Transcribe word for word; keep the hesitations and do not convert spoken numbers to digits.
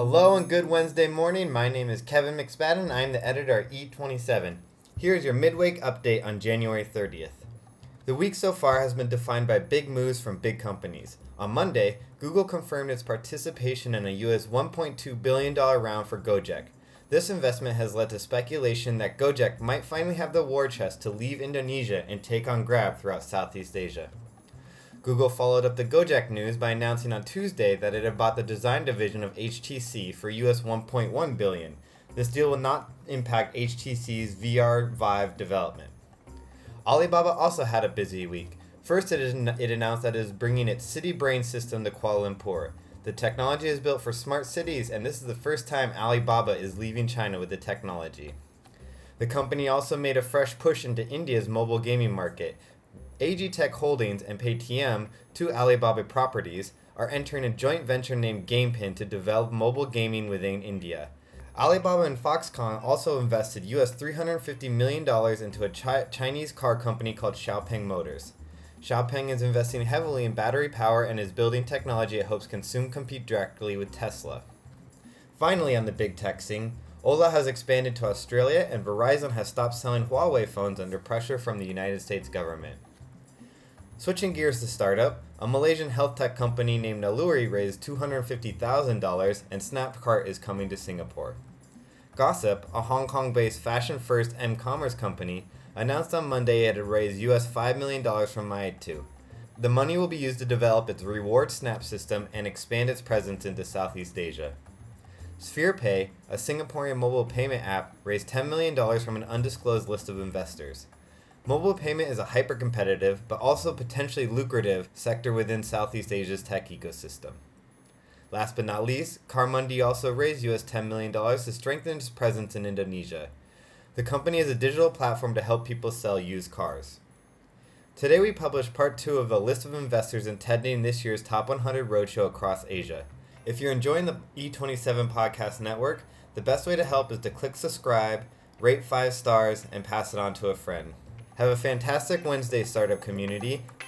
Hello and good Wednesday morning. My name is Kevin McSpadden. I am the editor at E twenty-seven. Here is your midweek update on January thirtieth. The week so far has been defined by big moves from big companies. On Monday, Google confirmed its participation in a U S one point two billion dollars round for Gojek. This investment has led to speculation that Gojek might finally have the war chest to leave Indonesia and take on Grab throughout Southeast Asia. Google followed up the Gojek news by announcing on Tuesday that it had bought the design division of H T C for U S one point one billion dollars. This deal will not impact H T C's V R Vive development. Alibaba also had a busy week. First, it, is, it announced that it is bringing its City Brain system to Kuala Lumpur. The technology is built for smart cities, and this is the first time Alibaba is leaving China with the technology. The company also made a fresh push into India's mobile gaming market. A G Tech Holdings and Paytm, two Alibaba properties, are entering a joint venture named GamePin to develop mobile gaming within India. Alibaba and Foxconn also invested U S three hundred fifty million dollars into a chi- Chinese car company called Xiaopeng Motors. Xiaopeng is investing heavily in battery power and is building technology it hopes can soon compete directly with Tesla. Finally, on the big tech scene, Ola has expanded to Australia and Verizon has stopped selling Huawei phones under pressure from the United States government. Switching gears to startup, a Malaysian health tech company named Naluri raised two hundred fifty thousand dollars and Snapcart is coming to Singapore. Gossip, a Hong Kong-based fashion-first m-commerce company, announced on Monday it had raised U S five million dollars from Maitu. The money will be used to develop its Reward Snap system and expand its presence into Southeast Asia. SpherePay, a Singaporean mobile payment app, raised ten million dollars from an undisclosed list of investors. Mobile payment is a hyper-competitive, but also potentially lucrative, sector within Southeast Asia's tech ecosystem. Last but not least, Carmundi also raised U S ten million dollars to strengthen its presence in Indonesia. The company is a digital platform to help people sell used cars. Today we published part two of a list of investors attending this year's Top one hundred Roadshow across Asia. If you're enjoying the E twenty-seven podcast network, the best way to help is to click subscribe, rate five stars, and pass it on to a friend. Have a fantastic Wednesday, startup community.